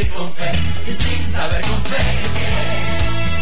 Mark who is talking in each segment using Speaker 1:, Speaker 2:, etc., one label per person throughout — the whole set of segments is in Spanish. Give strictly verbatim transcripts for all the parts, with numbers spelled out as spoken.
Speaker 1: vivir con fe y sin saber con fe qué.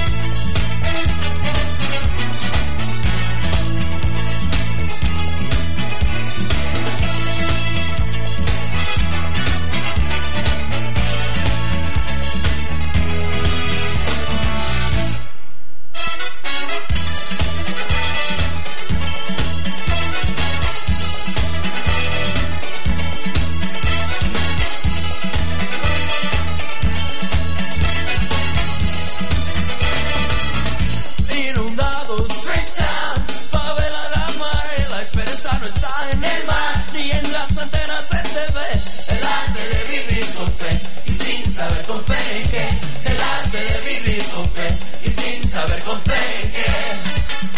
Speaker 1: Con fe que el arte de vivir con fe y sin saber con fe que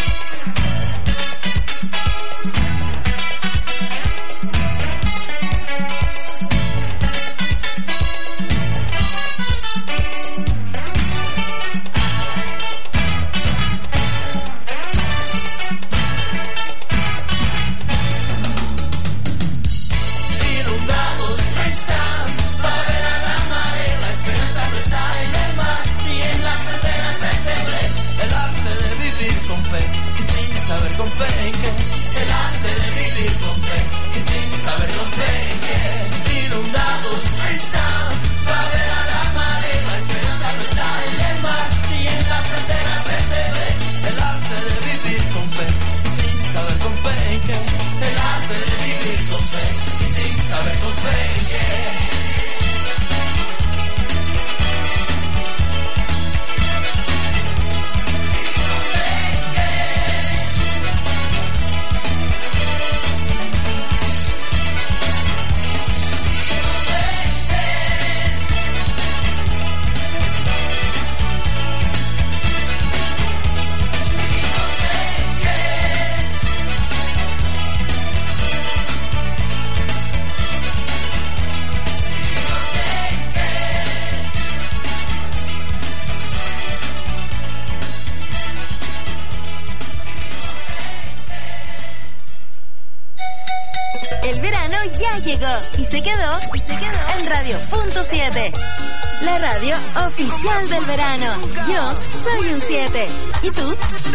Speaker 1: con fe en que el arte de vivir con fe y sin saber con fe en que inundados están para ver a la marea, la esperanza no está en el mar ni en las antenas de T V. El arte de vivir con fe y sin saber con fe en que el arte de vivir con fe y sin saber con fe en que llegó y se quedó, y se quedó en Radio Punto siete, la radio oficial del verano. Yo soy un siete. ¿Y tú?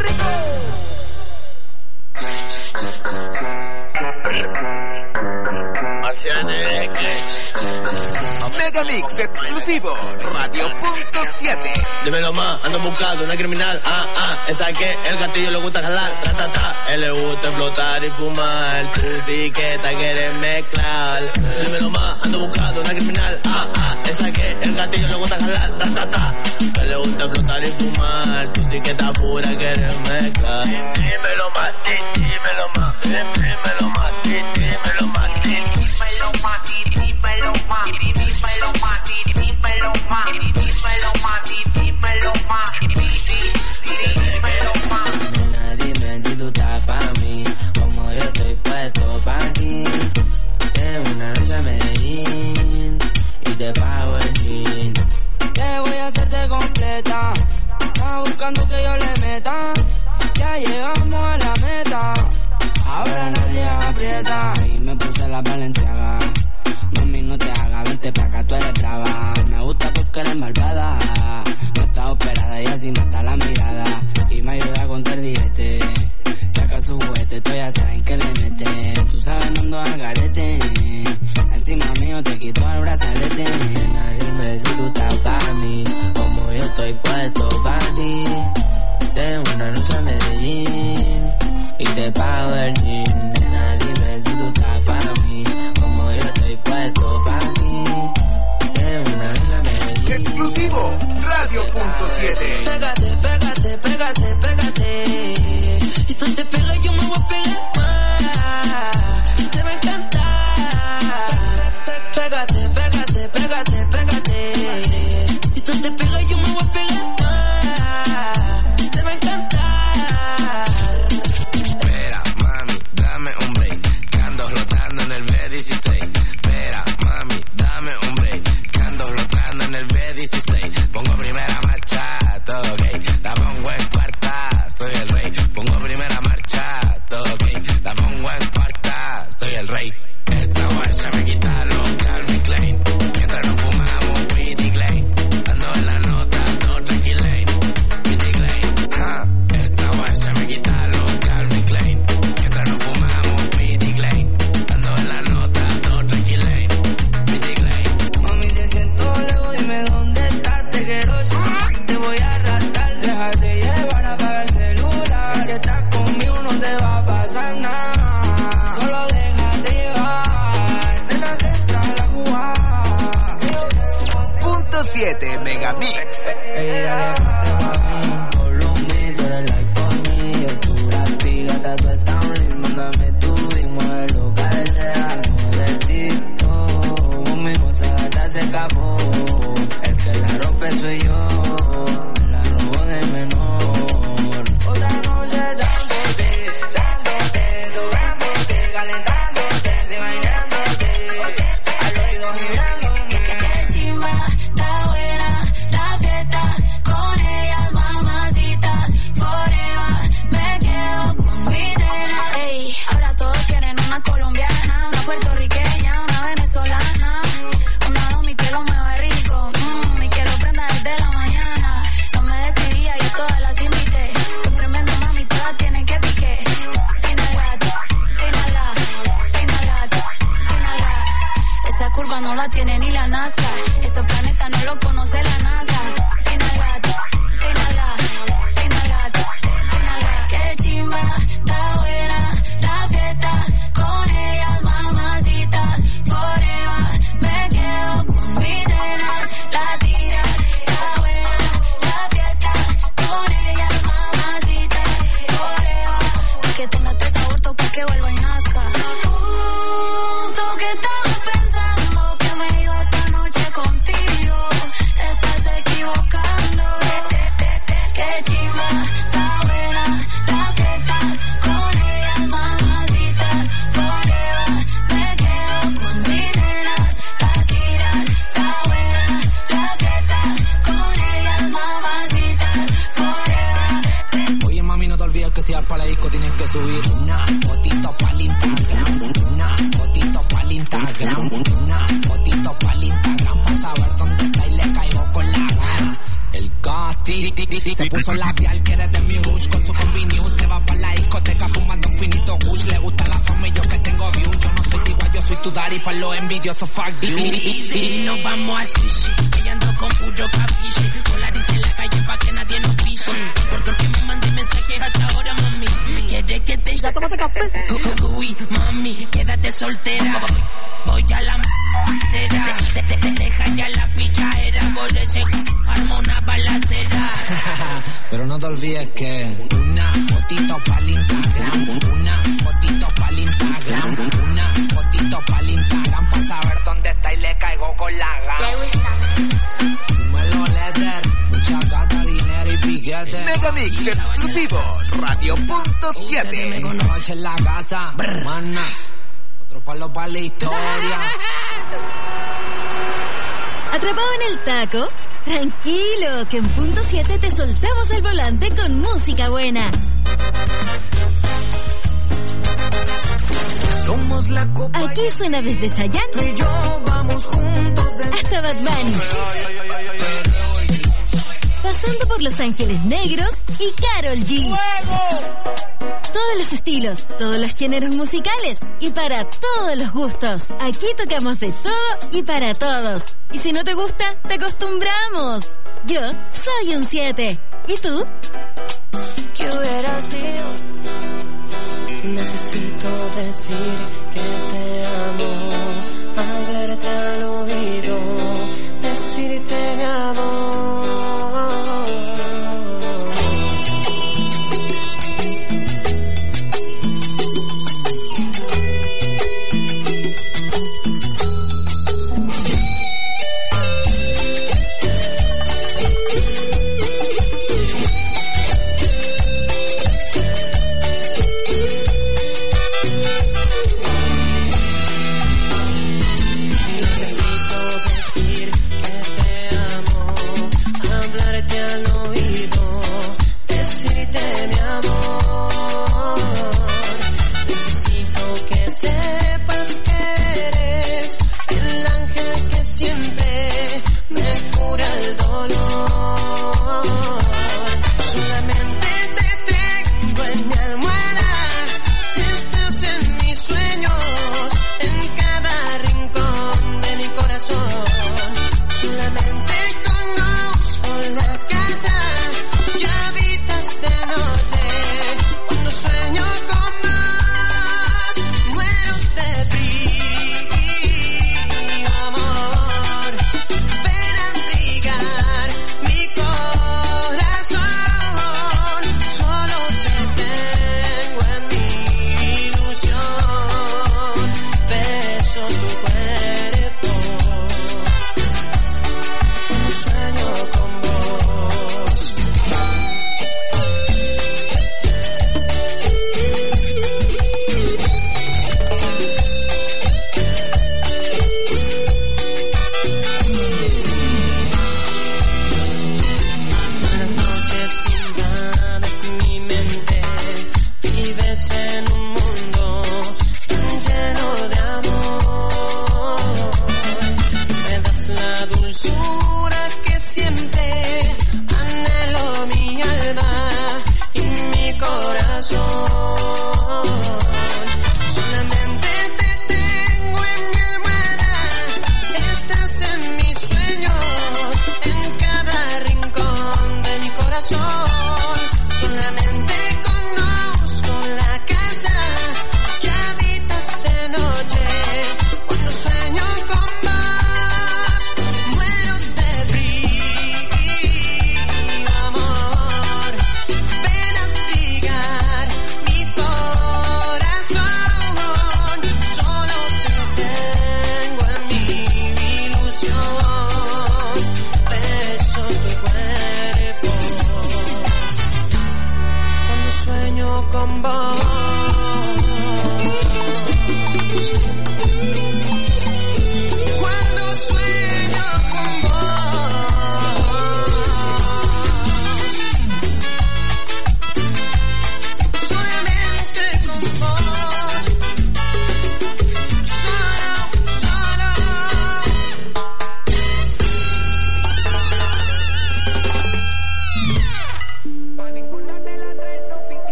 Speaker 2: Megamix exclusivo, Radio Punto siete.
Speaker 3: Dímelo más, ando buscando una criminal. Ah, ah, esa que el gatillo le gusta jalar. Ta, ta, ta. Él le gusta flotar y fumar. Tú sí que te quieres mezclar. Dímelo más, ando buscando una criminal. Ah, ah, esa que el gatillo le gusta jalar. Ta, ta, ta. Él le gusta flotar y fumar. Tú sí que estás pura, quieres mezclar. Dímelo más, dímelo más, dímelo más, dímelo más, dímelo más, dímelo más, dímelo más, dímelo más, dímelo más, dímelo más, dímelo más.
Speaker 4: Nena, dime si tú estás pa' mí, como yo estoy puesto pa' ti. Tengo una noche a Medellín y te pago el jean. Te voy a hacerte completa, estás buscando que yo le meta. Ya llegamos a la meta, ahora nadie aprieta. Y me puse la Balenciaga. Mami, no te hagas, vente pa' acá, tú eres brava. Me gusta porque eres malvada. No está operada y así mata la mirada. Y me ayuda a contar billete. Saca su juguete, tú ya saben que le mete. Tú sabes, no ando al garete. Encima mío te quito el brazalete. Dime si tú estás para mí, como yo estoy puesto para ti. Tengo una noche a Medellín y te pago el jean. Nena, dime si tú estás para mí, como yo estoy puesto para ti. Tengo una noche a Medellín.
Speaker 2: Exclusivo, Radio Punto siete.
Speaker 4: Pégate, pégate, pégate, pégate. Y tú te pegas, yo me voy a pegar más. Te va a encantar. Pégate, pégate, pégate, pégate. Y tú te pegas, yo me voy a pegar más.
Speaker 2: Esta guacha me quita los Calvin Klein. Mientras nos fumamos weed y Glen. siete Megamix.
Speaker 4: Ella le parte pa' follow me, tú eres like for me. Yo tú la piga, tú estás un ritmo, mándame tu ritmo, es lo que deseamos de ti. Oh, mi cosa hasta se acabó. El que la rompe soy yo, la robo de menor. Otra noche dándote, dándote, tocándote, calentándote, si bailándote, al oído gimiéndome.
Speaker 5: Qué chimba, está buena la fiesta, con ellas mamacitas, forever, me quedo con mi nena. Ey, ahora todos quieren una colombiana, una puertorriqueña, una venezolana, una domi que lo mueve rico, mmm, y que lo prenda desde la mañana. No me decidía, yo todas las invité, son tremendas mami, todas tienen que pique. Inhala, inhala, inhala, inhala. Esa curva no la tiene ni la NASCAR, esos planetas no lo conoce la NASA. Inhala, inhala, inhala, inhala. Qué chimba, está buena la fiesta, con ellas mamacitas, forever, me quedo con mis nenas, la tiras, está buena la fiesta, con ellas mamacitas, forever, pa' que tenga este sabor, toca que vuelva y nazca. Uh, tú que estabas pensando que me iba esta noche contigo, te estás equivocando. Qué chimba, está buena la fiesta, con ellas mamacitas, forever, me quedo con mis nenas, la tiras, está buena la fiesta, con ellas mamacitas, forever.
Speaker 4: Oye mami, no te olvides que si vas para la disco tienes que subir una fotito para el Instagram, una fotito para el Instagram, una fotito para el Instagram, para saber dónde está y le caigo con la gana. El Gatti se puso labial, quiere de mi rush con su combi news, se va para la discoteca fumando un finito kush, le gusta la fama y yo que tengo views, yo no soy tu igual, yo soy tu daddy, para los envidiosos fuck you.
Speaker 6: Y nos vamos a sushi, ella ando con puro capiche, dólares en la calle pa' que nadie nos pise, porque me mandé mensajes hasta ahora, mami, quiere que te...
Speaker 7: ¿Ya tomaste café?
Speaker 6: Uy, mami, quédate soltera, voy a la m***era, te, te, te deja ya la pichadera, por ese arma una balacera.
Speaker 4: Pero no te olvides que una fotito para el Instagram, una fotito para el Instagram, una fotito para el Instagram, para saber dónde está y le caigo con la gana. Dímelo, letter, mucha gata, dinero y piquete.
Speaker 2: Megamix exclusivo, Radio punto siete.
Speaker 4: Me conoce en la casa, mana. Otro palo para la historia.
Speaker 7: ¿Atrapado en el taco? Tranquilo, que en punto siete te soltamos el volante con música buena.
Speaker 1: Somos la copa.
Speaker 7: Aquí suena desde Chayanne
Speaker 1: Tú y yo vamos juntos.
Speaker 7: hasta Bad Bunny, pasando por Los Ángeles Negros y Karol G. Todos los estilos, todos los géneros musicales y para todos los gustos. Aquí tocamos de todo y para todos. Y si no te gusta, te acostumbramos. Yo soy un siete. ¿Y tú?
Speaker 5: ¿Qué hubiera sido?
Speaker 1: Necesito decir que te amo, haberte al oído, decirte mi amor.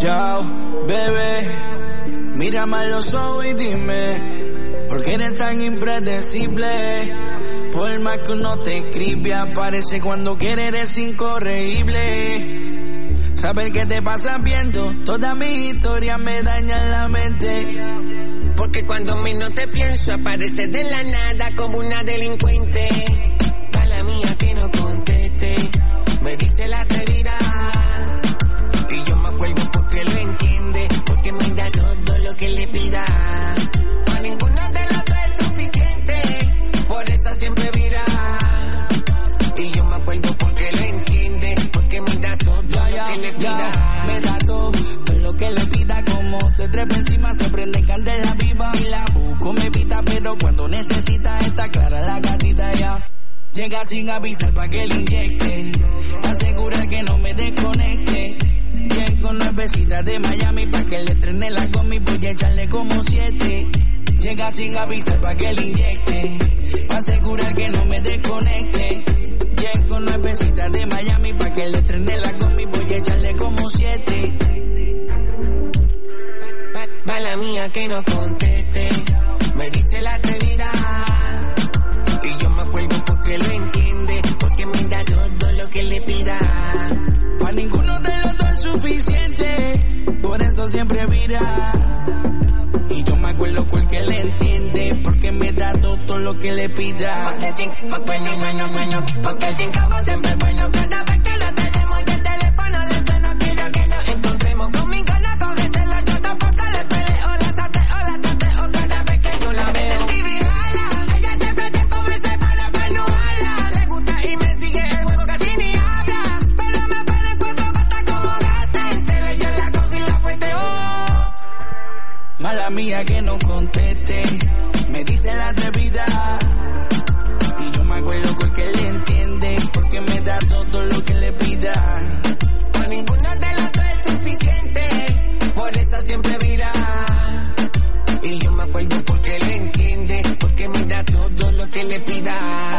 Speaker 8: Yo, bebé, mírame a los ojos y dime, ¿por qué eres tan impredecible? Por más que uno te escribe, aparece cuando quiere, eres incorregible. Saber qué te pasa viendo, toda mi historia me daña la mente.
Speaker 6: Porque cuando menos te pienso, aparece de la nada como una delincuente. Mala mía que no conteste, me dice la atrevida. Y yo me acuerdo porque lo entiende, porque me da todo lo que le pida. Para ninguno de los dos es suficiente, por eso siempre vira. Y yo me acuerdo porque lo entiende, porque me da todo ya, lo ya, que le pida.
Speaker 8: Ya, me da todo, todo lo que le pida, como se trepa encima, se prende candela viva. Si la busco me pita, pero cuando necesita está clara la gatita ya. Llega sin avisar pa' que le inyecte, asegura que no me desconecte. Llego nuevecita de Miami pa' que le estrene la gomi, voy a echarle como siete. Llega sin avisar pa' que le inyecte, pa' asegurar que no me desconecte. Llego nuevecita de Miami pa' que le estrene la gomi, voy a echarle como siete.
Speaker 6: Mala mía que no conteste, me dice la atrevida. Y yo me acuerdo porque lo entiende, porque me da todo lo que le pida.
Speaker 8: Pa' ninguno de los dos es suficiente, por eso siempre vira. Y yo me acuerdo porque le entiende, porque me da todo lo que le pida.
Speaker 6: Porque ching, porque bueno, bueno, bueno, porque chingamos siempre bueno. Cada vez que lo tenemos y el teléfono le suena, quiero que nos encontremos. Con mi gana cógesela, yo tampoco le peleo, la sateo, la tateo cada vez que yo la veo. Y jala, ella siempre te come, se para pa' no jala. Le gusta y me sigue el juego, casi ni habla. Pero me para el cuerpo, basta como gata. En celo yo la cogí y la fueteo.
Speaker 8: Mala mía que no conteste, me dice la atrevida. Y yo me acuerdo porque le entiende, porque me da todo lo que le pida.
Speaker 6: Por ninguno de los dos es suficiente, por eso siempre vira. Y yo me acuerdo porque le entiende, porque me da todo lo que le pida.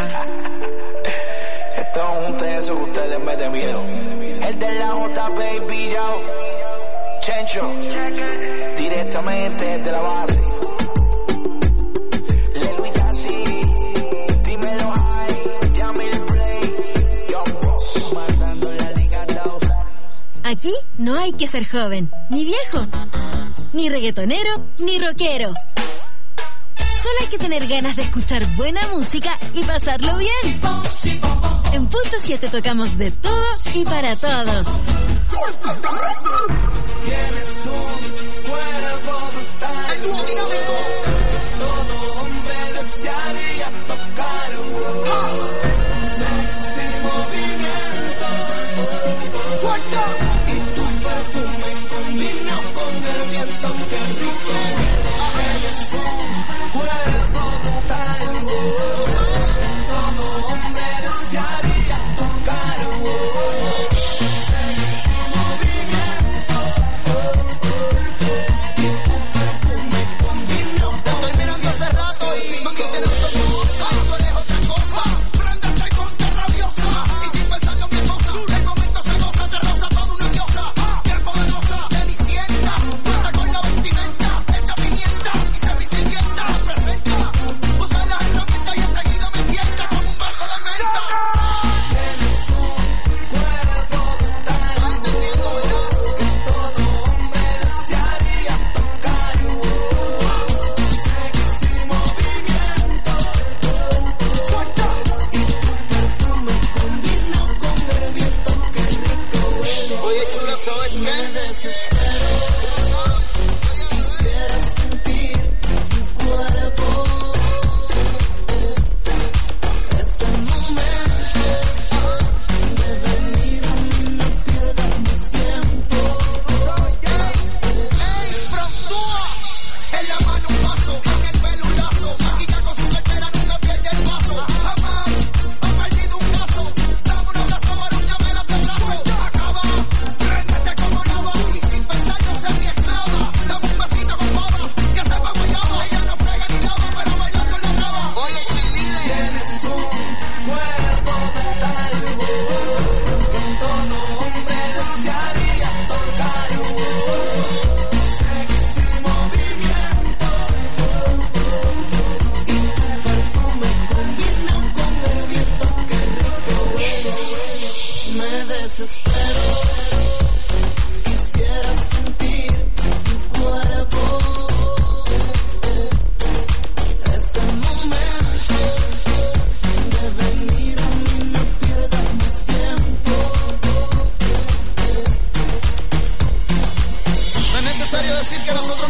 Speaker 8: Esto es un teso que ustedes meten miedo. El de la J, baby, yo. Chencho, directamente desde la base. Le Luis Casi, dímelo high, Yamil Blaze, Young Boss, matando la liga dos.
Speaker 7: Aquí no hay que ser joven, ni viejo, ni reggaetonero, ni rockero. Solo hay que tener ganas de escuchar buena música y pasarlo bien. En Punto siete tocamos de todo y para todos.
Speaker 1: Tienes un cuerpo brutal, el dúo dinámico. Todo hombre desearía tocar, oh, sexy movimiento, suelta. Y tu perfume combina con el viento, que rico. Tienes un cuerpo brutal, oh, todo hombre desearía tocar, oh,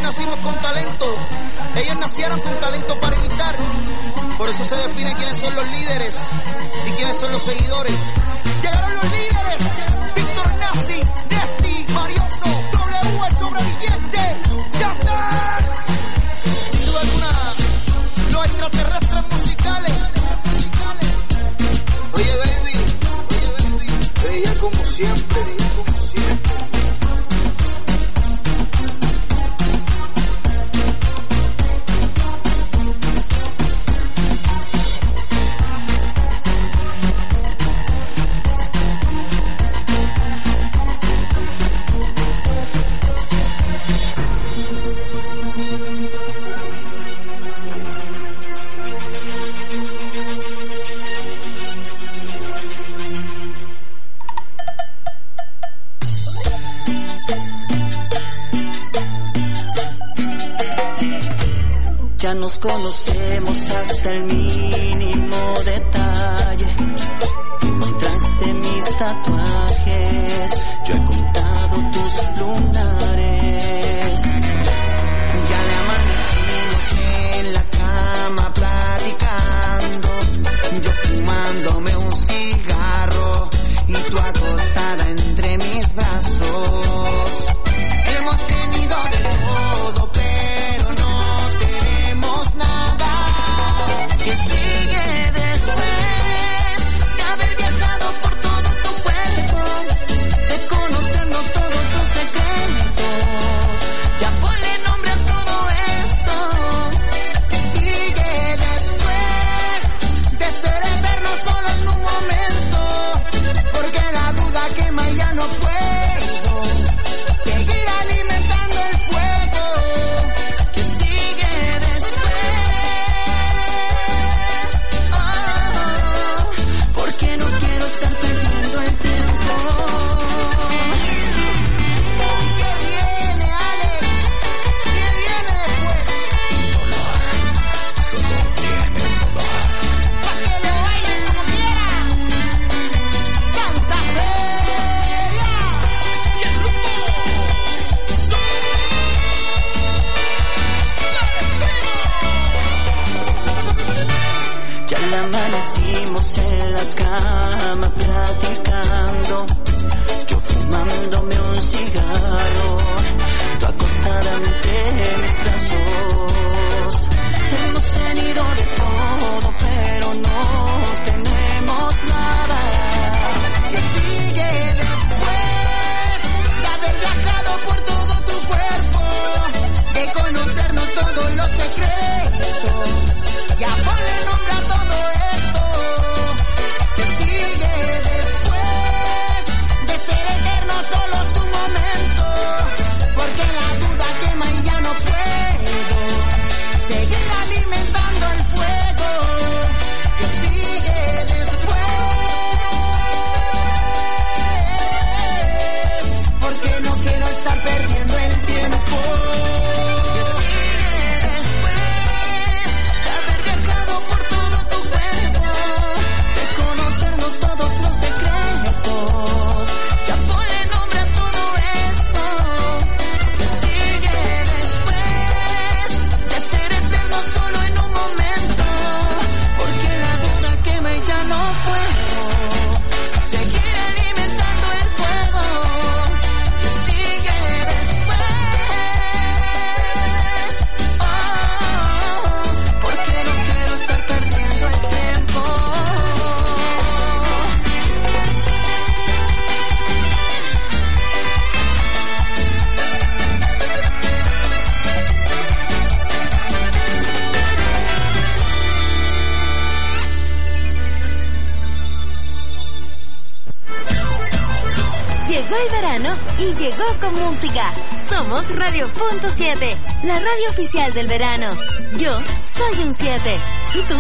Speaker 9: nacimos con talento. Ellos nacieron con talento para imitar. Por eso se define quiénes son los líderes y quiénes son los seguidores. Llegaron los líderes. Víctor Nazi, Nesti, Marioso, W, el sobreviviente. ¡Yandel! Sin duda alguna, los extraterrestres musicales. Oye, baby, oye, baby, bella como siempre, bella como siempre.
Speaker 10: Nos conocemos hasta el mínimo detalle. Encontraste mis tatuajes, yo he contado tus lunares. Ya le amanecimos en la cama platicando, yo fumándome un cigarro y tú acostada entre mis brazos. Hemos tenido de todo, pero no que sigue después de haber viajado por todo tu cuerpo, de conocernos todos los secretos. Ya ponle nombre a todo esto. Que sigue después de ser eterno solo en un momento, porque la duda quema y ya no puedo seguir alimentando el fuego. Que sigue después. Porque no quiero estar perdiendo el tiempo. ¿Qué viene, Alex? ¿Qué viene después? Dolor, solo viene el dolor. Pa' que lo bailen como quieran. Santa Feria y el grupo ya la amanecimos en la cama platicando, yo fumándome un cigarro, tú acostada entre mis brazos. Hemos tenido de todo, pero no tenemos nada. Que sigue después de haber viajado por todo tu cuerpo, de conocernos todos los secretos. Ya ponle nombre a todo esto. Que sigue después de ser eterno solo su momento, porque la duda quema y ya no puedo seguir alimentando el fuego. Que sigue después, porque no quiero estar perdiendo el tiempo. Que sigue después de haber viajado por todo tu cuerpo, de conocernos todos los secretos. Ya ponle nombre a todo esto. Que sigue después de ser eterno solo en un momento, porque la duda quema y ya no puedo seguir alimentando el fuego. Que sigue después, oh, porque no quiero estar perdiendo el tiempo.
Speaker 7: Llegó el verano y llegó con música. Somos Radio Punto siete, la radio oficial del verano. Yo soy un siete. ¿Y tú?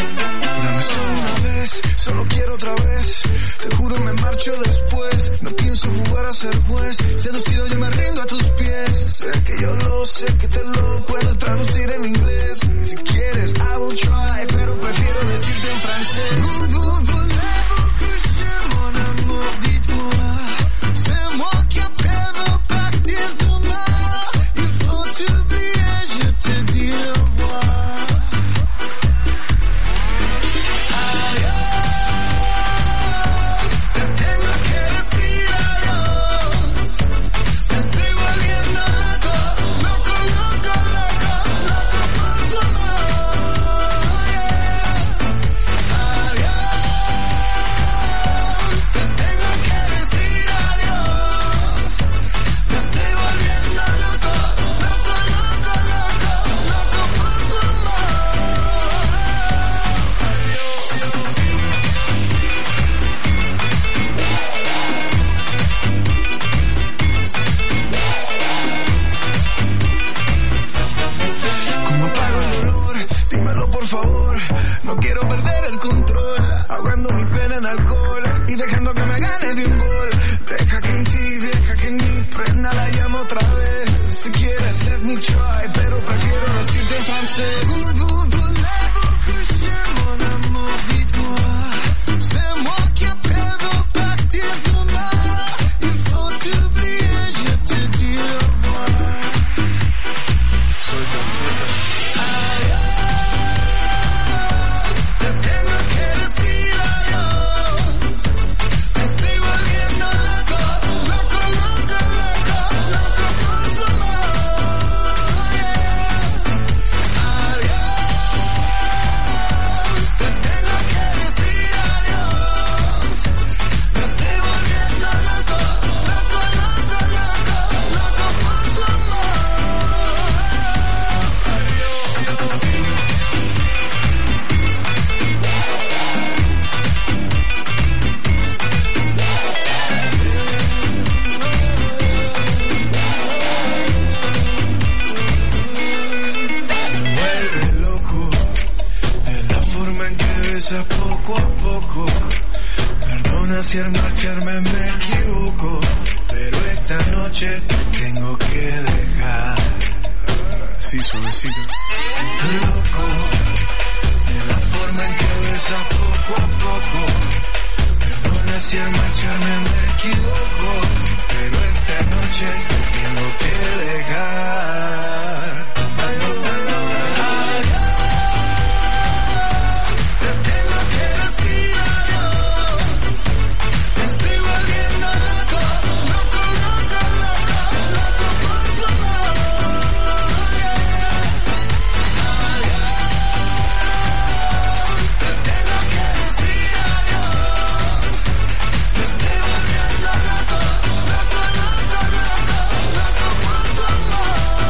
Speaker 11: Dame solo una vez, solo quiero otra vez. Te juro me marcho después. No pido pienso jugar a ser juez. Seducido yo me rindo a tus pies. Sé que yo lo sé, que te lo puedo traducir en inglés. Si quieres, I will try, pero prefiero decirte en francés. Vous, vous, voulez-vous coucher mon amour, dites-moi. C'est moi qui appelle partir demain. Il faut t'oublier, je te dis au revoir. Adiós, te tengo que decir adiós. Me estoy volviendo loco, loco, loco, loco, loco por tu amor. Adiós, te tengo que decir adiós. Me estoy volviendo loco, loco, loco, loco, loco por tu amor. ¿Cómo apago el dolor? Dímelo por favor. No quiero perder el control. Ahogando mi pena en alcohol y dejando que me gane de un gol. Deja que en ti, deja que en mi prenda la llamo otra vez. Si quieres, let me try, pero prefiero decirte en francés. Vous, vous, voulez-vous coucher mon amour, dites-moi. C'est moi qui appelle partir demain. Il faut t'oublier, je te dis au revoir. Adiós, te tengo que decir adiós. Me estoy volviendo loco, loco, loco, loco, loco por tu amor. Adiós, te tengo que decir adiós. Me estoy volviendo loco, loco, loco, loco, loco por tu amor. Me vuelve loco de la forma en que besas poco a poco. Perdona si al marcharme me equivoco, pero esta noche te tengo que dejar. Sí, suavecito. Loco de la forma en que besas poco a poco. Perdona si al marcharme me equivoco, pero esta noche te tengo que dejar. Adiós, te tengo que decir adiós. Me estoy volviendo loco, loco, loco, loco, loco por tu amor. Adiós, te tengo que decir adiós. Me estoy volviendo loco, loco, loco, loco, loco por tu amor.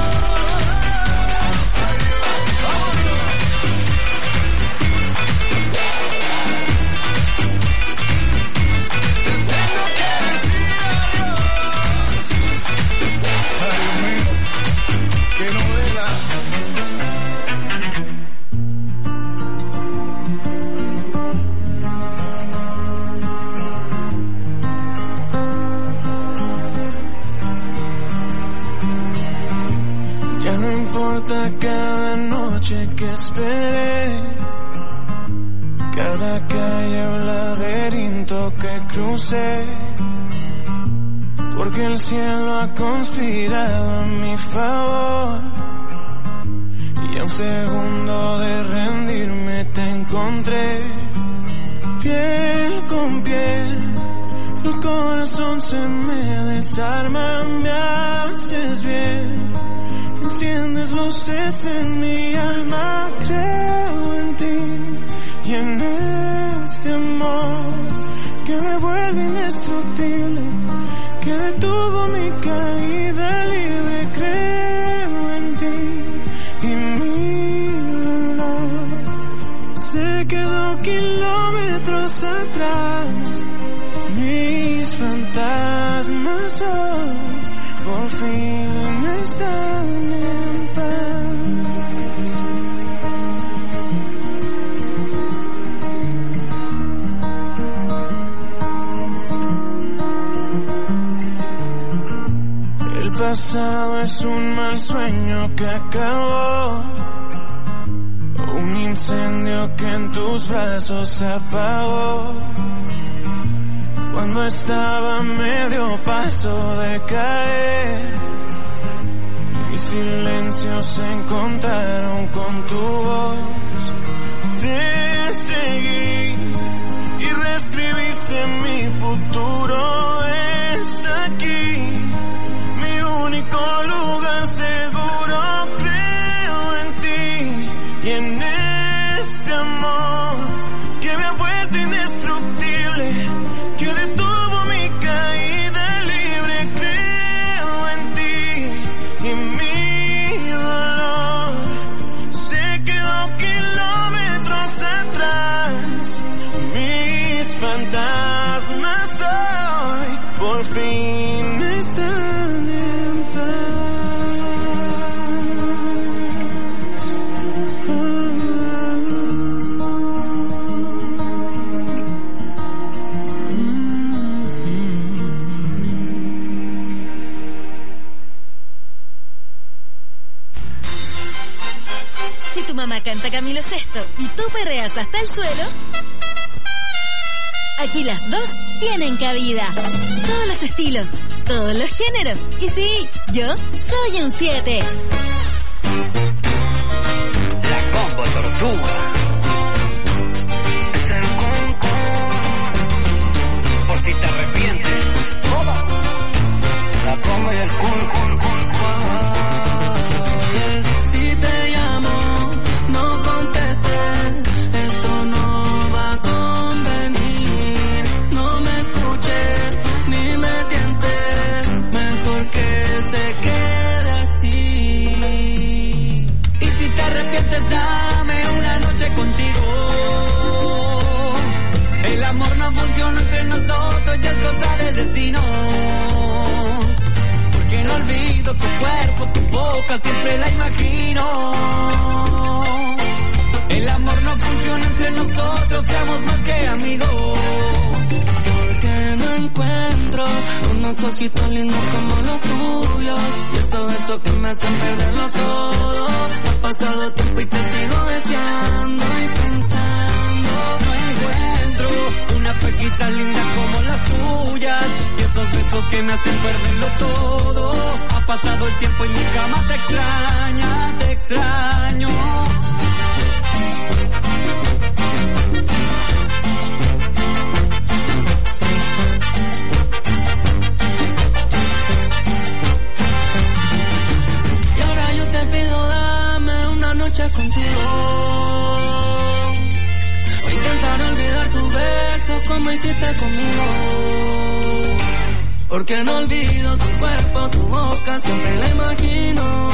Speaker 11: Ay, Dios mío, qué novela. Ya no importa cada noche que esperé, cada calle o laberinto que crucé, porque el cielo ha conspirado a mi favor. Y a un segundo de rendirme te encontré, piel con piel. El corazón se me desarma, me haces bien. Enciendes luces en mi alma, creo en ti y en este amor que me vuelve indestructible, que detuvo mi caída libre. Creo en ti y mi dolor se quedó kilómetros atrás. Mis fantasmas hoy por fin están en paz. pasado es un mal sueño que acabó. Un incendio que en tus brazos se apagó. Cuando estaba a medio paso de caer, mis silencios se encontraron con tu voz. Te seguí y reescribiste mi futuro. Es aquí mi único lugar seguro. Creo en ti y en este amor que me ha vuelto indestructible, que detuvo mi caída libre. Creo en ti y mi dolor se quedó kilómetros atrás. Mis fantasmas hoy por fin están en paz.
Speaker 7: Si tu mamá canta Camilo Sesto y tú perreas hasta el suelo, aquí las dos tienen cabida. Todos los estilos, todos los géneros. Y sí, yo soy un siete.
Speaker 12: La Combo Tortuga. Es el concón. Por si te arrepientes. La Combo y el Kun, Kun, Kun, Kun.
Speaker 13: Si te llamo, no contestes. Esto no va a convenir. No me escuches ni me tientes. Mejor que se quede así.
Speaker 10: Y si te arrepientes, dame una noche contigo. El amor no funciona entre nosotros, ya es cosa del destino. Porque no olvido tu cuerpo, tu boca, siempre la imagino. El amor no funciona entre nosotros, seamos más que amigos.
Speaker 13: Porque no encuentro unos ojitos lindos como los tuyos. Y esos besos que me hacen perderlo todo. Ha pasado tiempo y te sigo deseando y pensando.
Speaker 10: No encuentro una pequita linda como las tuyas. Y esos besos que me hacen perderlo todo. Ha pasado el tiempo y mi cama te extraña, te extraño.
Speaker 13: Y ahora yo te pido, dame una noche contigo. Voy a intentar olvidar tus besos como hiciste conmigo. Porque no olvido tu cuerpo, tu boca, siempre la imagino.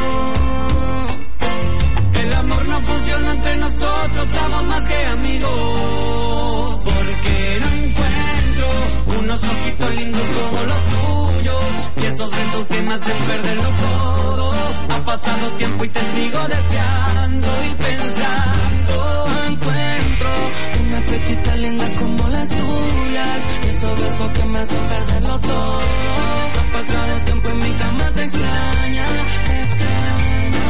Speaker 10: El amor no funciona entre nosotros, somos más que amigos. Porque no encuentro unos ojitos lindos como los tuyos. Y esos besos que me hacen perderlo todo. Ha pasado tiempo y te sigo deseando y pensando.
Speaker 13: No encuentro una pechita linda como las tuyas. Y esos besos que me hacen perderlo todo. Ha pasado tiempo en mi cama, te extraña, te extraño.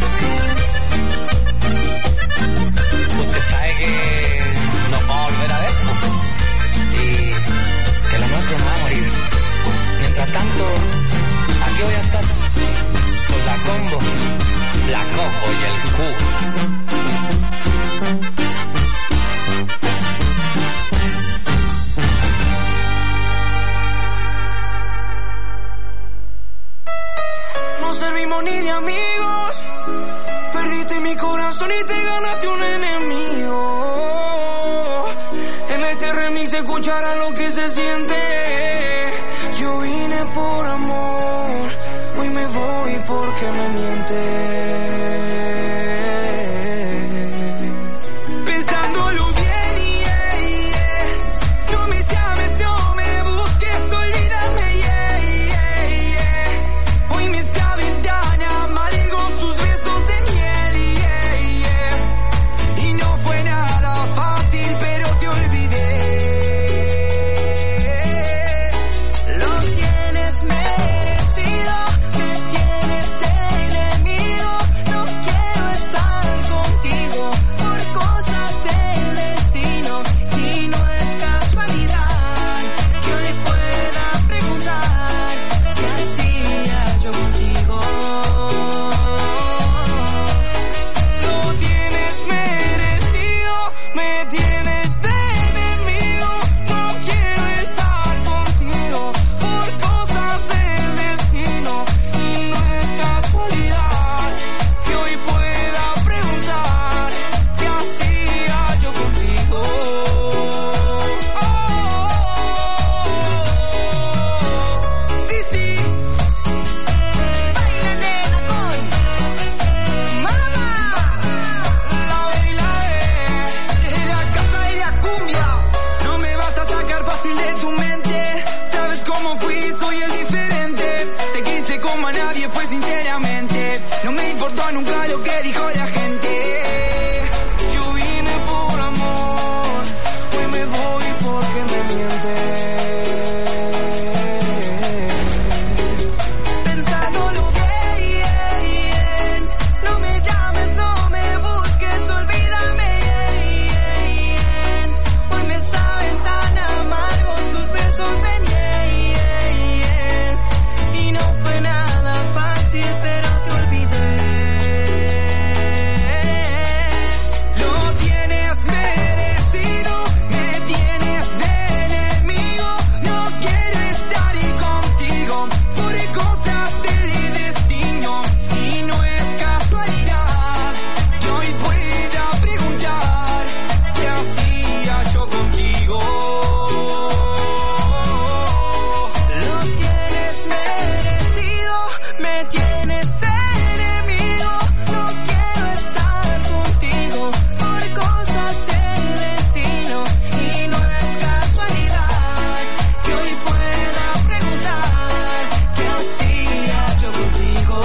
Speaker 12: Usted sabe que nos vamos a volver a ver, ¿no? Y que la noche nos va a morir. Mientras tanto, aquí voy a estar con la Combo, la Combo y el Q.
Speaker 10: No servimos ni de amigos. Perdiste mi corazón y te ganaste un enemigo. En este remix se escuchará lo que se siente. Yo vine por amor, hoy me voy porque me mientes. Pensándolo bien, yeah, yeah. No me llames, no me busques, olvídame, yeah, yeah, yeah. Hoy me saben tan amargos tus besos de miel, yeah, yeah. Y no fue nada fácil, pero te olvidé. Lo tienes merecido,
Speaker 8: yo nunca lo que dijo la gente. Yo vine por amor, hoy me voy porque me miente. Pensándolo bien, no me llames, no me busques, olvídame. Hoy me saben tan amargos tus besos de miel. Y no fue nada fácil, pero te olvidé. Lo tienes merecido, me tienes de enemigo. No quiero estar ahí contigo por cosas del destino. Y no es casualidad que hoy pueda preguntar qué hacía yo contigo. Lo tienes merecido, me tienes de enemigo. No quiero estar contigo por cosas del destino. Y no es casualidad que hoy pueda preguntar qué hacía yo contigo.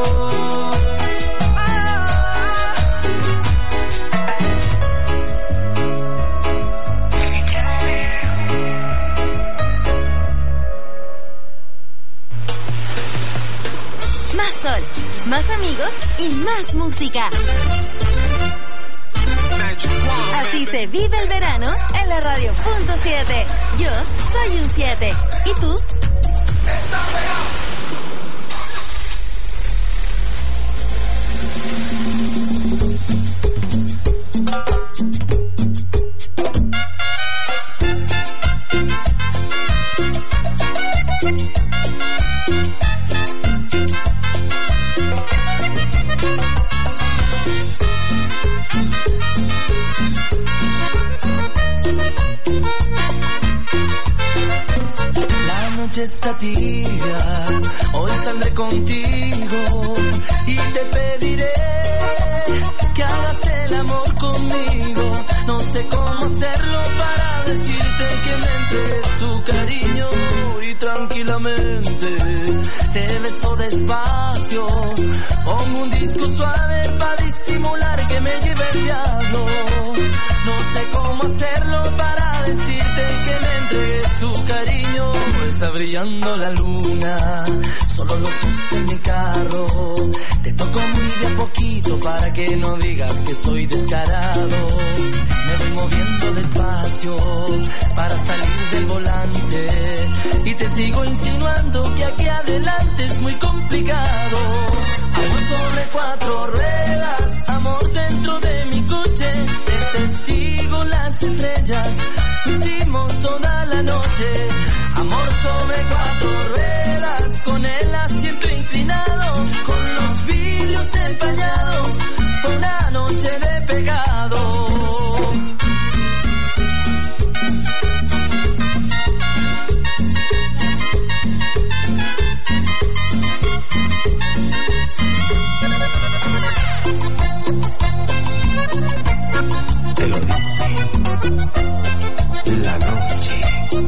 Speaker 7: Más sol, más amigos y más música. Así se vive el verano en la radio punto siete. Yo soy un siete. ¿Y tú?
Speaker 13: La noche está tibia, hoy saldré contigo y te pediré que hagas el amor conmigo. No sé cómo hacerlo para decirte que me entregues tu cariño y tranquilamente te beso despacio. Pongo un disco suave para disimular que me lleve el diablo. No sé cómo hacerlo para decirte que me entregues tu cariño. Está brillando la luna, solo los ojos en mi carro. Te toco muy de a poquito para que no digas que soy descarado. Me voy moviendo despacio para salir del volante y te sigo insinuando que aquí adelante es muy complicado. Amor sobre cuatro ruedas, amor dentro de mi coche, de testigo las estrellas, hicimos toda la noche. Amor sobre cuatro ruedas, con el asiento inclinado, con los vidrios empañados, fue una noche de pecado.
Speaker 14: Te lo dice la noche.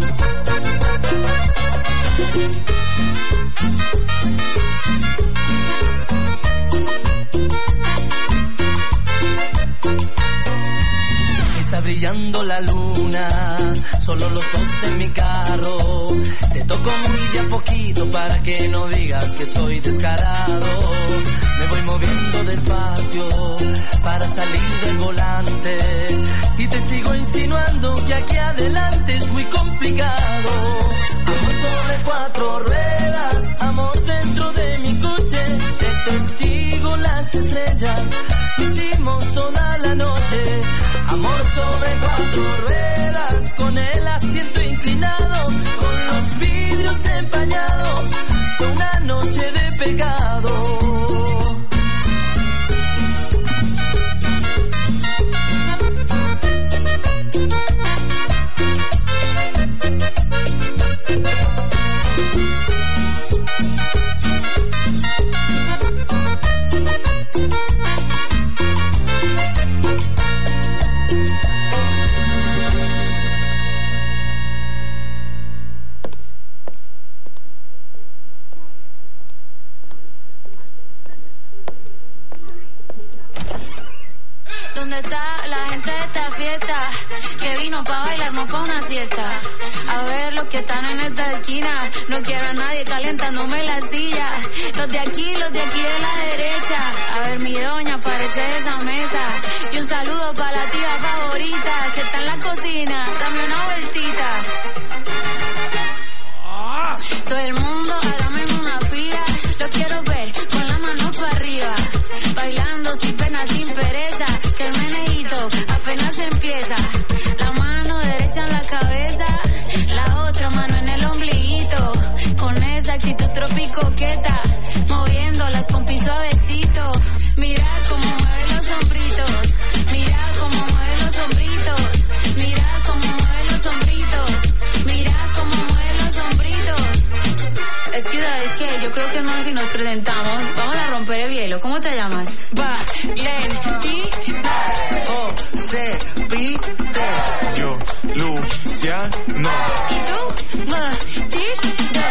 Speaker 13: Está brillando la luna, solo los dos en mi carro. Te toco muy de a poquito para que no digas que soy descarado. Me voy moviendo despacio para salir del volante y te sigo insinuando que aquí adelante es muy complicado. Amor sobre cuatro ruedas, amor dentro de mi coche, de testigo las estrellas, hicimos toda la noche. Amor sobre cuatro ruedas, con el asiento inclinado, con los vidrios empañados, fue una noche de pecado.
Speaker 5: parte de esta fiesta, que vino pa' bailar, no pa' una siesta. A ver los que están en esta esquina, no quiero a nadie calentándome la silla. Los de aquí, los de aquí de la derecha. A ver mi doña, parece de esa mesa. Y un saludo pa' la tía favorita, que está en la cocina, dame una vueltita. Todo el mundo, hágame una fila, lo quiero ver con la mano para arriba, bailando sin pena, sin pereza, que el meneíto apenas empieza. La mano derecha en la cabeza, la otra mano en el ombliguito, con esa actitud tropicoqueta, moviendo las pompis suavecito. Mira cómo mueve los hombritos, mira cómo mueve los hombritos, mira cómo mueve los hombritos, mira cómo mueve los hombritos. Es que, es que yo creo que no, si nos presentamos, vamos a romper el hielo. ¿Cómo te llamas?
Speaker 15: Valentina, José Pite.
Speaker 11: Yo, Luciano.
Speaker 5: ¿Y tú? Matilde.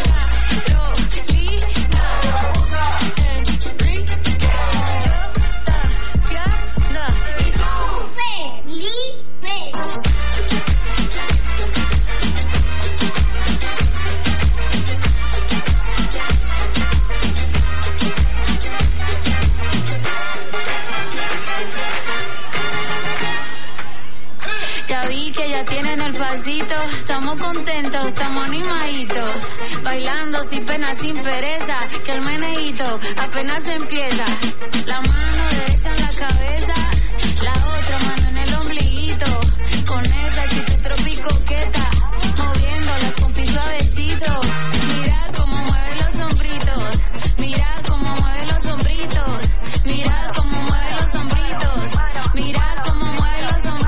Speaker 5: Tienen el pasito, estamos contentos, estamos animaditos, bailando sin pena, sin pereza, que el meneíto apenas empieza. La mano derecha en la cabeza, la otra mano en el ombliguito, con esa actitud tropicoqueta, moviendo las pompis suavecito. Mira cómo mueve los hombritos, mira cómo mueve los hombritos, mira cómo mueve los hombritos, mira cómo mueve los hombritos.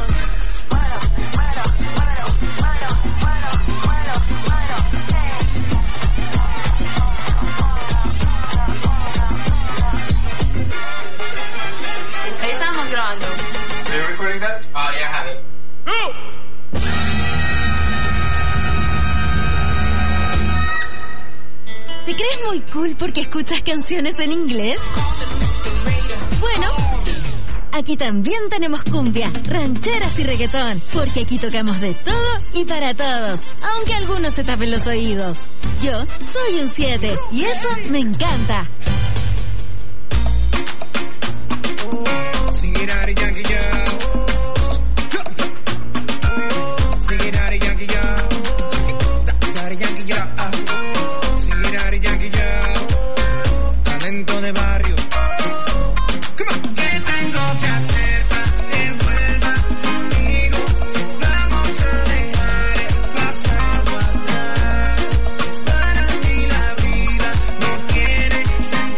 Speaker 16: Are you recording that? Oh, yeah, I have it.
Speaker 7: ¿Te crees muy cool porque escuchas canciones en inglés? Bueno, aquí también tenemos cumbia, rancheras y reggaetón, porque aquí tocamos de todo y para todos, aunque algunos se tapen los oídos. Yo soy un siete y eso me encanta.
Speaker 8: Sing it out of Yankee, yeah. Sing it out of Yankee, yeah. Daddy Yankee, yeah. Sing it out of Yankee, yeah. Talento de barrio. Come on. ¿Qué tengo que hacer para que vuelvas conmigo? Vamos a dejar el pasado atrás. Para mí la vida no tiene sentido.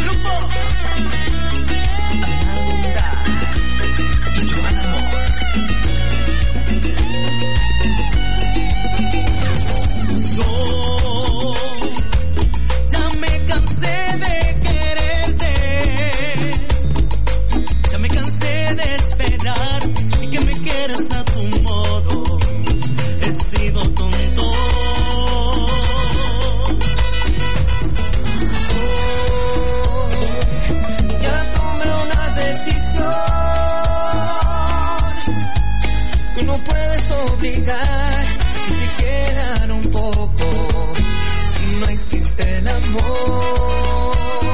Speaker 1: grupo Amanda y Joan Amor. Yo ya me cansé de quererte, ya me cansé de esperar y que me quieras a tu modo. He sido tonto.
Speaker 6: Ya tomé una decisión. Tú no puedes obligar que te quieran un poco si no existe el amor.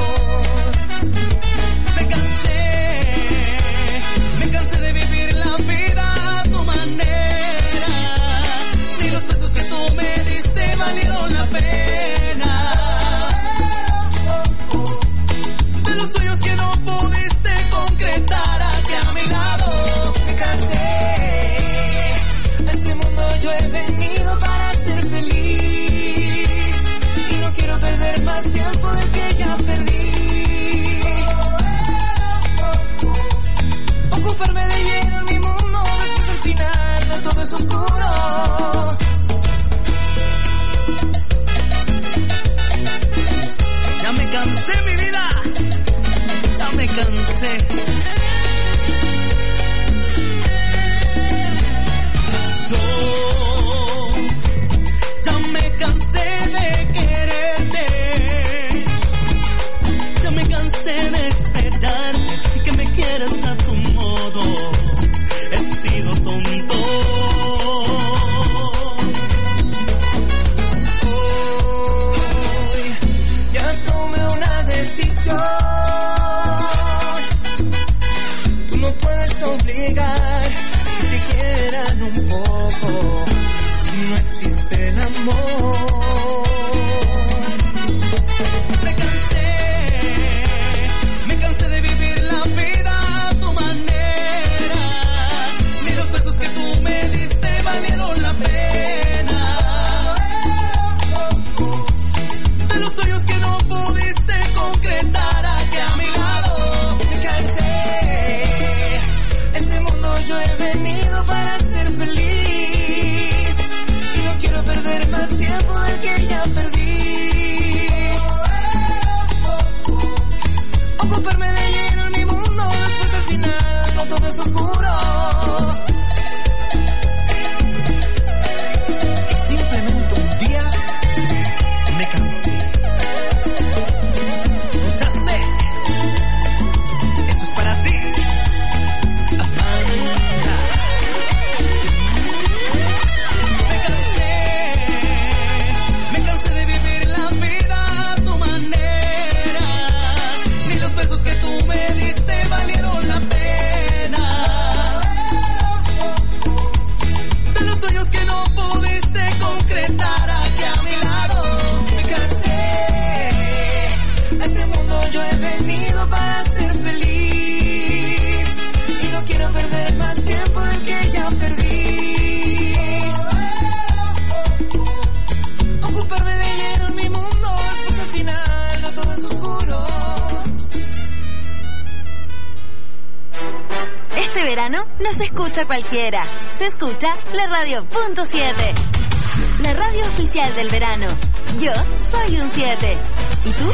Speaker 1: Me cansé, me cansé de vivir la vida a tu manera. Ni los besos que tú me diste valieron la pena. De los sueños que no pudiste concretar aquí a mi lado.
Speaker 6: Me cansé. A este mundo yo he venido para ser feliz y no quiero perder más tiempo del que ya perdí. Ocuparme de lleno en mi mundo después al final de todo es oscuro.
Speaker 1: Ya me cansé, mi vida. Ya me cansé. Yo ya me cansé de quererte. Ya me cansé de esperar y que me quieras a tu modo. He sido tonto.
Speaker 6: Hoy ya tomé una decisión. Tú no puedes obligar que te quieran un poco si no existe el amor.
Speaker 1: Me cansé, me cansé de vivir la vida a tu manera. Ni los besos que tú me diste valieron la pena. De los sueños que no pudiste concretar aquí a mi lado.
Speaker 6: Me cansé. Ese mundo yo he venido para ser feliz y no quiero perder más tiempo del que ya perdí. Ocuparme de lleno en mi mundo después al final no todo es oscuro.
Speaker 1: Y simplemente un día me cansé. ¿Escuchaste? Esto es para ti, Amanda. Me cansé, me cansé de vivir la vida a tu manera. Ni los besos que tú me diste valieron la pena. De los sueños que no pudiste concretar aquí a mi lado.
Speaker 6: Me cansé. A ese mundo yo he venido para ser feliz y no quiero perder más tiempo del que ya perdí. Ocuparme de lleno en mi mundo después al final no todo es oscuro.
Speaker 7: Este verano no se escucha cualquiera, se escucha la radio punto siete. La radio oficial del verano. Yo soy un siete. ¿Y tú?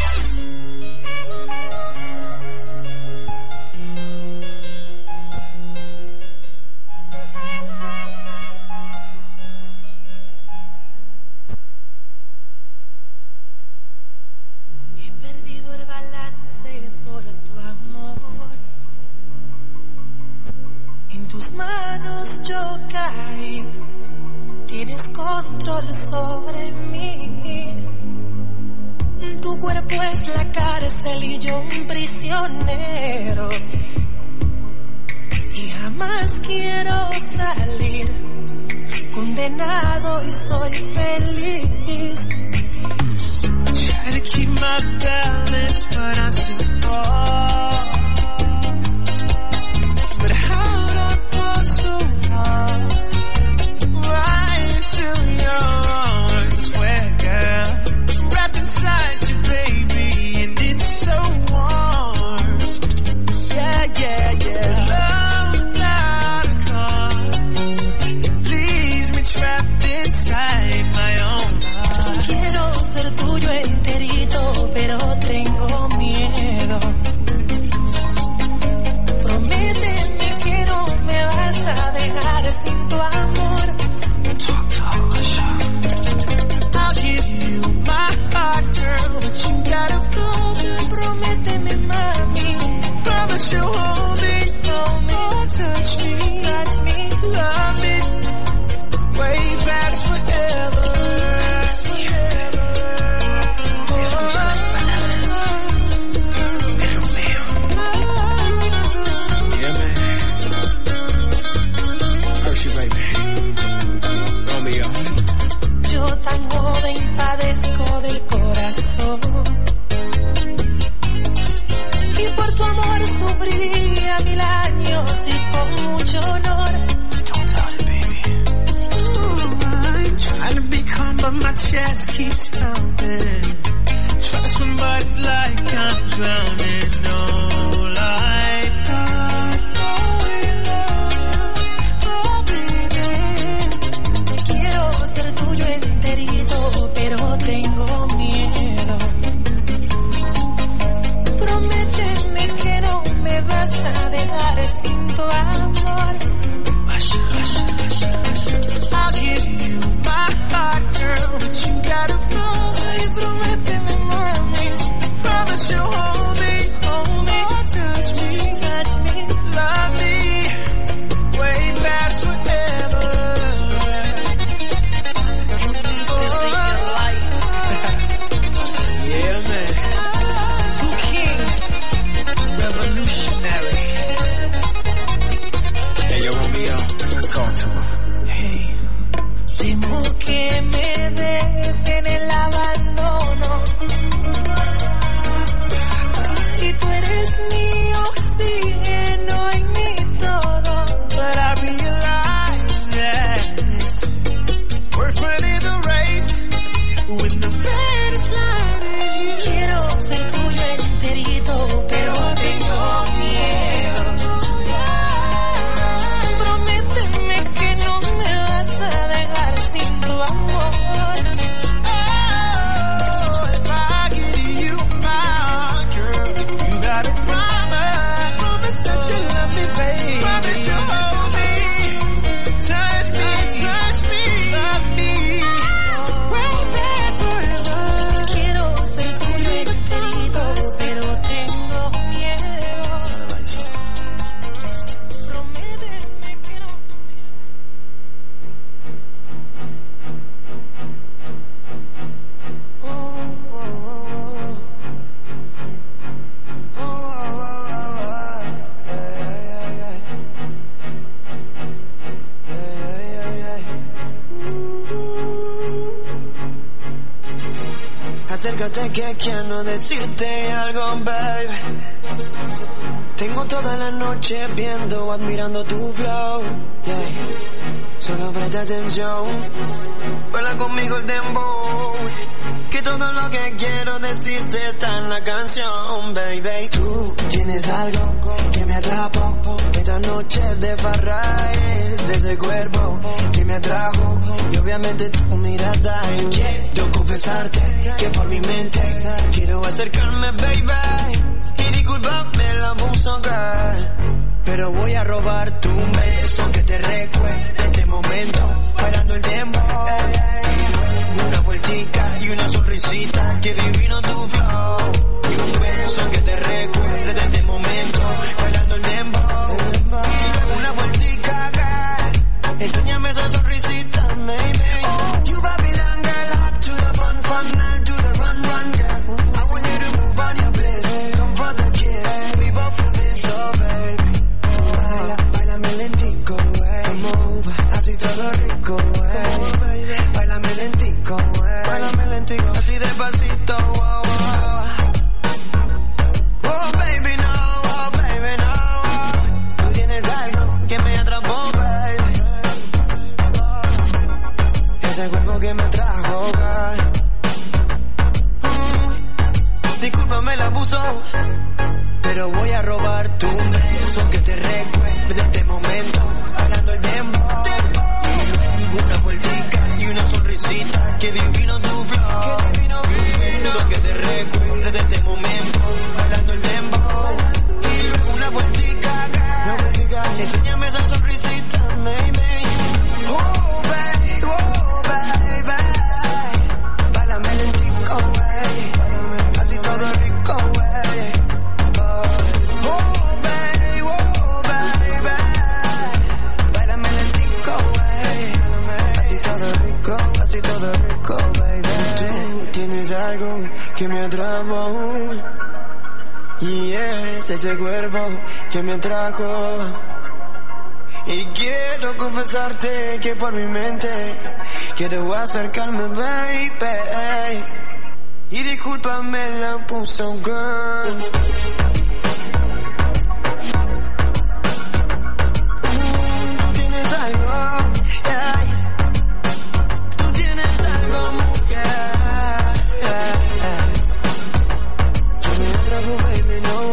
Speaker 1: He perdido el balance por tu amor. En tus manos yo caí. Tienes control sobre mí. Tu cuerpo es la cárcel y yo un prisionero. Y jamás quiero salir. Condenado y soy feliz. Try to keep my balance, but I still fall. But how'd I fall so hard? Right into your arms, where girl, wrapped inside you, baby, and it's so
Speaker 11: Promise you'll hold me, hold me, oh, touch me, touch me, love me, way past forever. Escucha las palabras de Romeo. Yeah, man. Hershey, baby. Romeo.
Speaker 10: Yo tan joven padezco del corazón y por tu amor sufriría mil años y con mucho honor.
Speaker 11: Don't tell it, baby. Ooh, I'm trying to be calm, but my chest keeps pounding. Try to swim, but it's like I'm drowning. No lifeguard for your love, oh baby.
Speaker 10: Quiero ser tuyo enterito, pero tengo miedo. Prométeme que no me vas a dejar sin tu amor.
Speaker 11: I'll give you my heart, girl, but you gotta promise. Prométeme, mami. Promise you'll hold me, hold me, oh, touch me, touch me, love me, way past forever.
Speaker 10: You need this in your life.
Speaker 11: Yeah, man. Two kings, revolutionary. Hey, yo, Romeo, talk to him. Hey.
Speaker 10: Temo que me des en el abandono. Y tú eres mi oxígeno y mi todo.
Speaker 11: But I realize that we're running the race when the finish line is you.
Speaker 10: Quiero ser tuyo enterito, pero tengo miedo. Prométeme que no me vas a dejar sin tu amor.
Speaker 11: Oh, if I give you my heart, girl, you gotta promise, promise that you love me, babe. Promise you'll hold me, touch me, touch me, love me, way past forever.
Speaker 10: Quiero ser tuyo enterito, pero tengo miedo. Prométeme que no. Oh, oh, oh, oh. Oh, oh, oh, oh. Yeah, yeah, yeah. Yeah, yeah, yeah. Ooh.
Speaker 15: Acércate que quiero decirte algo, baby. Tengo toda la noche viendo o admirando tu flow, yeah. Solo presta atención, baila conmigo el dembow, que todo lo que quiero decirte está en la canción, baby. Tú tienes algo que me atrapa, esta noche de farra es ese cuerpo que me atrajo, y obviamente tu mirada. Y quiero confesarte que por mi mente quiero acercarme, baby, y disculpame el abuso, girl, pero voy a robarte un beso que te recuerde este momento, bailando el dembow. Una vueltica y una sonrisita, que divino tu flow, y un beso que te recuerde este momento, bailando el dembow. Una vueltica, girl, enséñame esa sonrisita, maybe. Oh, you Babylon girl, hot to the fun, fun, now to the run, run, girl. I want you to move on your bliss, come for the kiss, we both feel this, oh baby. Baila, bailame lentico, eh. Move, así todo rico, eh. Bailame lentico, eh. Bailame lentico, así despacito, wow, wow. que me atrapó. Y es ese cuerpo que me atrajo. Y quiero confesarte que por mi mente quiero acercarme, baby. Y discúlpame la puso, girl. Tú tienes algo, yeah. Tú tienes algo, mujer. Que me atrajo, baby, no.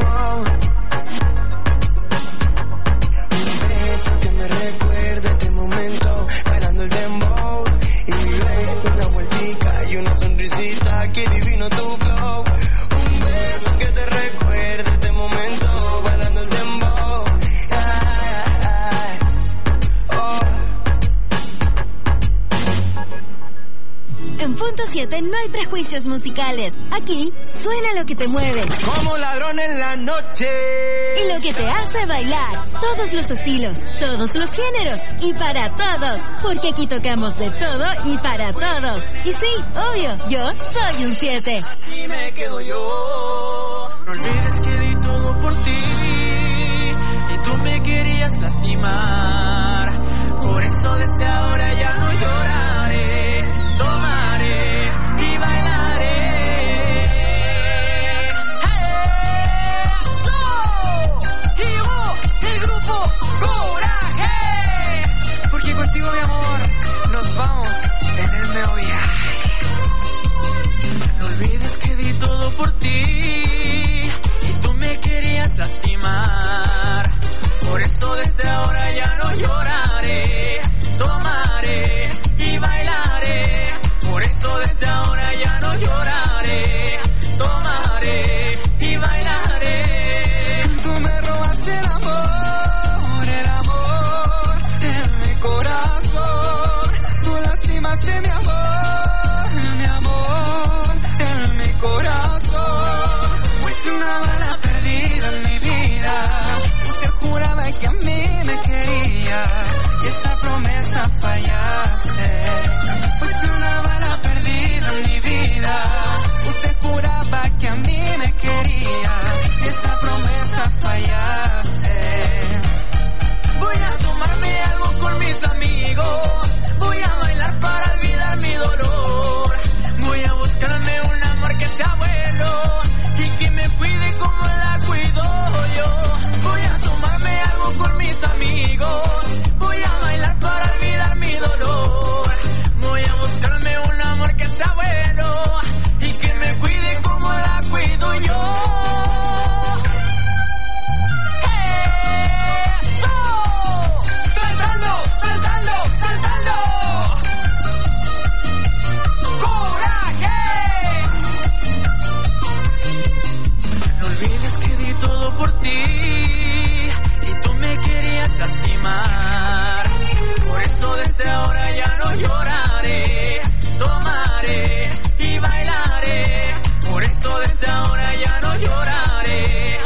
Speaker 15: Un beso que me recuerda este momento, bailando el dembow. Y luego una vueltica y una sonrisita, que divino tu flow. Un beso que te recuerde este momento, bailando el dembow. Ay, ay, oh.
Speaker 7: En Punto siete no hay prejuicios musicales. Aquí suena lo que te mueve.
Speaker 8: Como ladrón en la noche.
Speaker 7: Y lo que te hace bailar. Todos los estilos, todos los géneros. Y para todos. Porque aquí tocamos de todo y para todos. Y sí, obvio, yo soy un siete.
Speaker 1: Y me quedo yo. No olvides que di todo por ti. Y tú me querías lastimar. Por eso desde ahora ya no lloraré. Tomaré y bailaré. ¡Eso! Y llegó el grupo Coraje. Porque contigo, mi amor, nos vamos en el meo viaje. No olvides que di todo por ti. Y tú me querías lastimar. Por eso desde ahora ya no lloraré. Tomaré y bailaré. Por eso desde ahora ya no lloraré. Tomaré y bailaré.
Speaker 8: Tú me robas el amor, el amor en mi corazón. Tú lastimaste mi amor, mi amor en mi corazón. Fuiste una bala perdida en mi vida. Usted juraba que a mí me quería y esa promesa fallaste. Fuiste una bala perdida en mi vida. Usted juraba que a mí me quería y esa promesa fallaste.
Speaker 1: Voy a tomarme algo con mis amigos. Voy a bailar para olvidar mi dolor. Voy a buscarme un amor que sea bueno y que me cuide como la cuido yo. Voy a tomarme algo con mis amigos. Voy a bailar para olvidar mi dolor. Voy a buscarme un amor que sea bueno y que me cuide como la cuido yo. ¡Eso! ¡Saltando, saltando, saltando! ¡Coraje! No olvides que di todo por ti y tú me querías lastimar. Por eso desde ahora ya no lloraré. Tomaré y bailaré. Por eso desde ahora ya no lloraré.